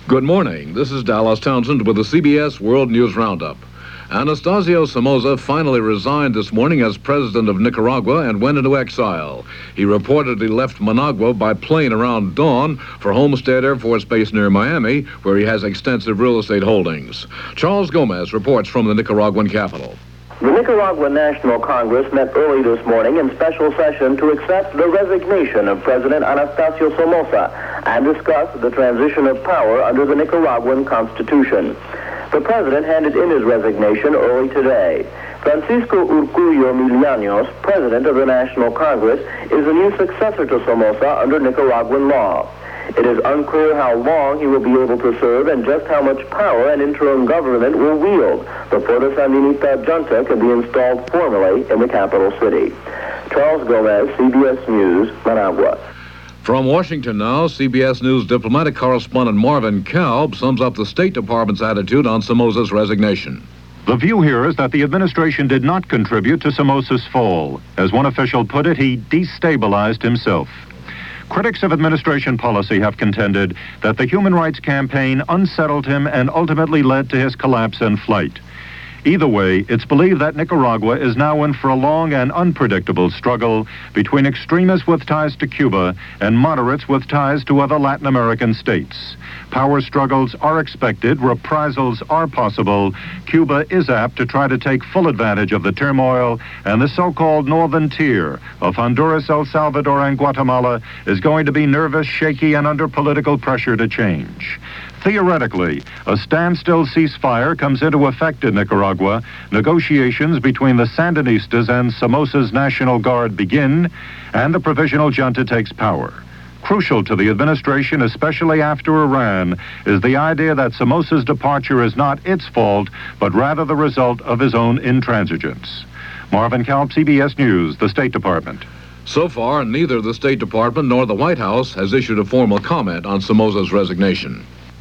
Good morning. This is Dallas Townsend with the CBS World News Roundup. Anastasio Somoza finally resigned this morning as president of Nicaragua and went into exile. He reportedly left Managua by plane around dawn for Homestead Air Force Base near Miami, where he has extensive real estate holdings. Charles Gomez reports from the Nicaraguan capital. The Nicaragua National Congress met early this morning in special session to accept the resignation of President Anastasio Somoza and discuss the transition of power under the Nicaraguan Constitution. The president handed in his resignation early today. Francisco Urcullo Millanos, president of the National Congress, is the new successor to Somoza under Nicaraguan law. It is unclear how long he will be able to serve and just how much power an interim government will wield before the Sandinista junta can be installed formally in the capital city. Charles Gomez, CBS News, Managua. From Washington now, CBS News diplomatic correspondent Marvin Kalb sums up the State Department's attitude on Somoza's resignation. The view here is that the administration did not contribute to Somoza's fall. As one official put it, he destabilized himself. Critics of administration policy have contended that the Human Rights Campaign unsettled him and ultimately led to his collapse and flight. Either way, it's believed that Nicaragua is now in for a long and unpredictable struggle between extremists with ties to Cuba and moderates with ties to other Latin American states. Power struggles are expected, reprisals are possible. Cuba is apt to try to take full advantage of the turmoil, and the so-called northern tier of Honduras, El Salvador, and Guatemala is going to be nervous, shaky, and under political pressure to change. Theoretically, a standstill ceasefire comes into effect in Nicaragua. Negotiations between the Sandinistas and Somoza's National Guard begin, and the provisional junta takes power. Crucial to the administration, especially after Iran, is the idea that Somoza's departure is not its fault, but rather the result of his own intransigence. Marvin Kalb, CBS News, the State Department. So far, neither the State Department nor the White House has issued a formal comment on Somoza's resignation.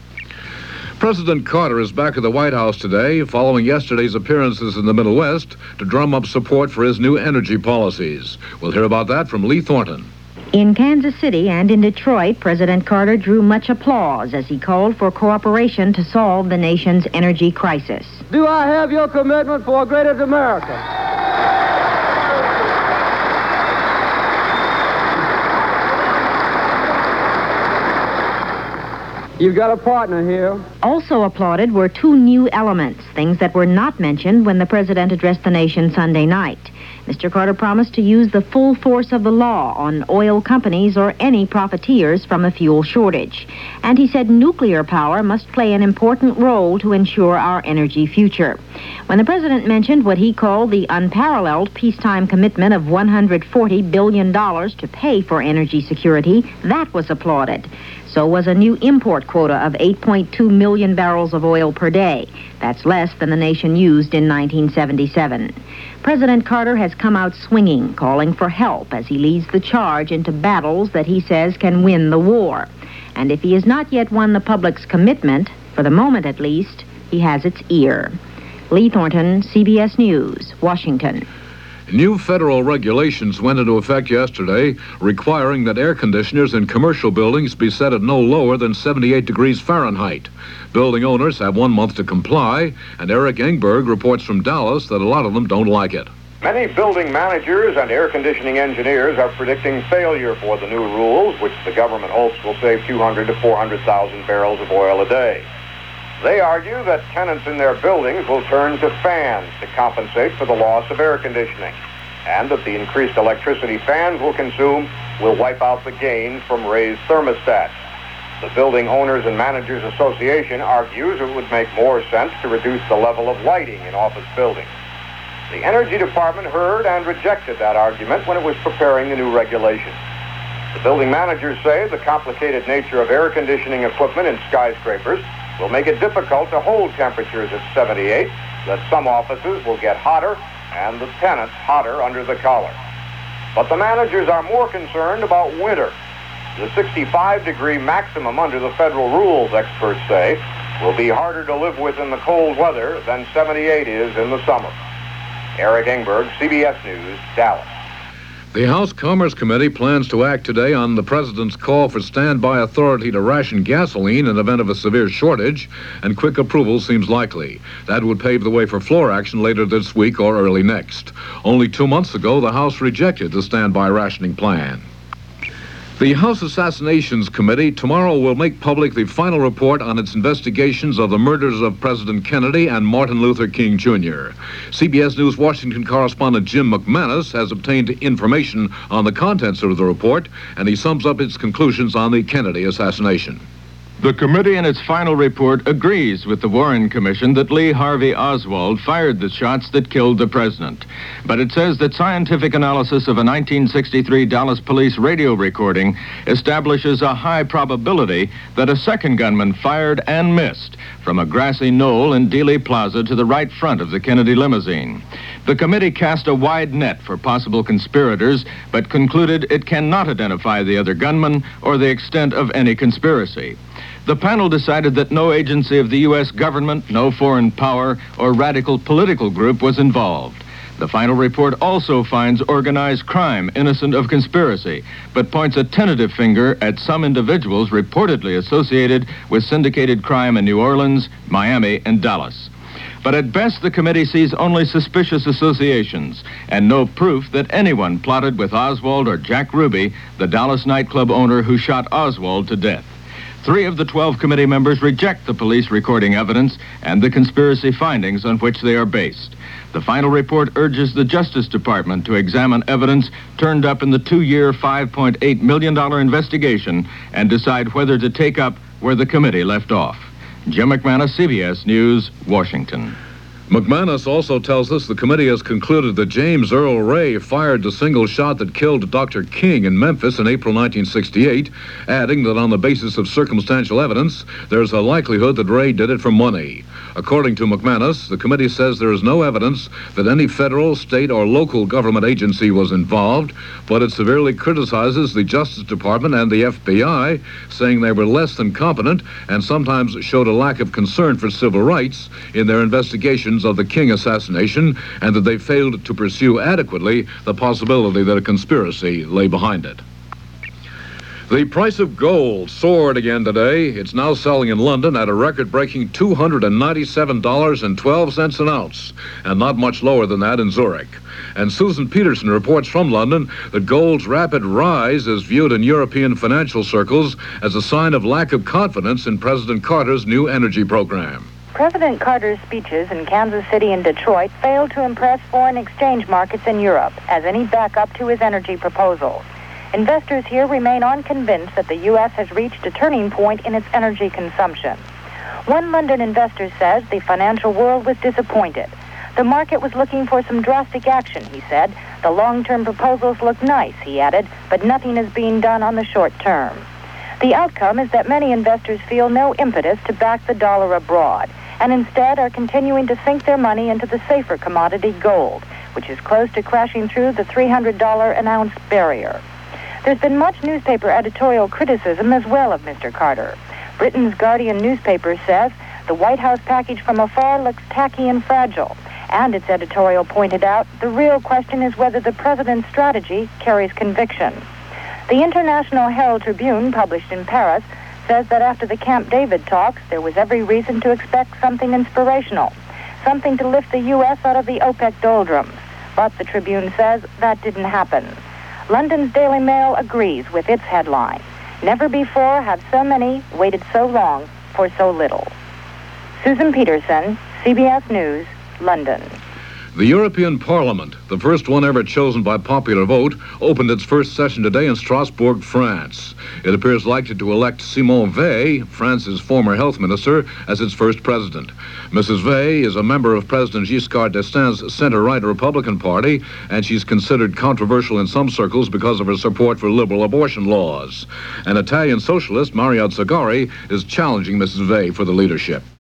President Carter is back at the White House today following yesterday's appearances in the Middle West to drum up support for his new energy policies. We'll hear about that from Lee Thornton. In Kansas City and in Detroit, President Carter drew much applause as he called for cooperation to solve the nation's energy crisis. Do I have your commitment for a greater America? You've got a partner here. Also applauded were two new elements, things that were not mentioned when the president addressed the nation Sunday night. Mr. Carter promised to use the full force of the law on oil companies or any profiteers from the fuel shortage. And he said nuclear power must play an important role to ensure our energy future. When the president mentioned what he called the unparalleled peacetime commitment of $140 billion to pay for energy security, that was applauded. So was a new import quota of 8.2 million barrels of oil per day. That's less than the nation used in 1977. President Carter has come out swinging, calling for help as he leads the charge into battles that he says can win the war. And if he has not yet won the public's commitment, for the moment at least, he has its ear. Lee Thornton, CBS News, Washington. New federal regulations went into effect yesterday, requiring that air conditioners in commercial buildings be set at no lower than 78 degrees Fahrenheit. Building owners have 1 month to comply, and Eric Engberg reports from Dallas that a lot of them don't like it. Many building managers and air conditioning engineers are predicting failure for the new rules, which the government hopes will save 200 to 400,000 barrels of oil a day. They argue that tenants in their buildings will turn to fans to compensate for the loss of air conditioning, and that the increased electricity fans will consume will wipe out the gain from raised thermostats. The Building Owners and Managers Association argues it would make more sense to reduce the level of lighting in office buildings. The Energy Department heard and rejected that argument when it was preparing the new regulations. The building managers say the complicated nature of air conditioning equipment in skyscrapers will make it difficult to hold temperatures at 78, that some offices will get hotter and the tenants hotter under the collar. But the managers are more concerned about winter. The 65-degree maximum under the federal rules, experts say, will be harder to live with in the cold weather than 78 is in the summer. Eric Engberg, CBS News, Dallas. The House Commerce Committee plans to act today on the president's call for standby authority to ration gasoline in event of a severe shortage, and quick approval seems likely. That would pave the way for floor action later this week or early next. Only 2 months ago, the House rejected the standby rationing plan. The House Assassinations Committee tomorrow will make public the final report on its investigations of the murders of President Kennedy and Martin Luther King Jr. CBS News Washington correspondent Jim McManus has obtained information on the contents of the report, and he sums up its conclusions on the Kennedy assassination. The committee in its final report agrees with the Warren Commission that Lee Harvey Oswald fired the shots that killed the president. But it says that scientific analysis of a 1963 Dallas police radio recording establishes a high probability that a second gunman fired and missed from a grassy knoll in Dealey Plaza to the right front of the Kennedy limousine. The committee cast a wide net for possible conspirators, but concluded it cannot identify the other gunman or the extent of any conspiracy. The panel decided that no agency of the U.S. government, no foreign power, or radical political group was involved. The final report also finds organized crime innocent of conspiracy, but points a tentative finger at some individuals reportedly associated with syndicated crime in New Orleans, Miami, and Dallas. But at best, the committee sees only suspicious associations and no proof that anyone plotted with Oswald or Jack Ruby, the Dallas nightclub owner who shot Oswald to death. 3 of the 12 committee members reject the police recording evidence and the conspiracy findings on which they are based. The final report urges the Justice Department to examine evidence turned up in the 2-year, $5.8 million investigation and decide whether to take up where the committee left off. Jim McManus, CBS News, Washington. McManus also tells us the committee has concluded that James Earl Ray fired the single shot that killed Dr. King in Memphis in April 1968, adding that on the basis of circumstantial evidence, there's a likelihood that Ray did it for money. According to McManus, the committee says there is no evidence that any federal, state, or local government agency was involved, but it severely criticizes the Justice Department and the FBI, saying they were less than competent and sometimes showed a lack of concern for civil rights in their investigations of the King assassination, and that they failed to pursue adequately the possibility that a conspiracy lay behind it. The price of gold soared again today. It's now selling in London at a record-breaking $297.12 an ounce, and not much lower than that in Zurich. And Susan Peterson reports from London that gold's rapid rise is viewed in European financial circles as a sign of lack of confidence in President Carter's new energy program. President Carter's speeches in Kansas City and Detroit failed to impress foreign exchange markets in Europe as any backup to his energy proposals. Investors here remain unconvinced that the U.S. has reached a turning point in its energy consumption. One London investor says the financial world was disappointed. The market was looking for some drastic action, he said. The long-term proposals look nice, he added, but nothing is being done on the short term. The outcome is that many investors feel no impetus to back the dollar abroad, and instead are continuing to sink their money into the safer commodity gold, which is close to crashing through the $300 an ounce barrier. There's been much newspaper editorial criticism as well of Mr. Carter. Britain's Guardian newspaper says the White House package from afar looks tacky and fragile, and its editorial pointed out the real question is whether the president's strategy carries conviction. The International Herald Tribune, published in Paris, says that after the Camp David talks, there was every reason to expect something inspirational, something to lift the U.S. out of the OPEC doldrums. But the Tribune says that didn't happen. London's Daily Mail agrees with its headline. Never before have so many waited so long for so little. Susan Peterson, CBS News, London. The European Parliament, the first one ever chosen by popular vote, opened its first session today in Strasbourg, France. It appears likely to elect Simone Veil, France's former health minister, as its first president. Mrs. Veil is a member of President Giscard d'Estaing's center-right Republican Party, and she's considered controversial in some circles because of her support for liberal abortion laws. An Italian socialist, Mario Zagari, is challenging Mrs. Veil for the leadership.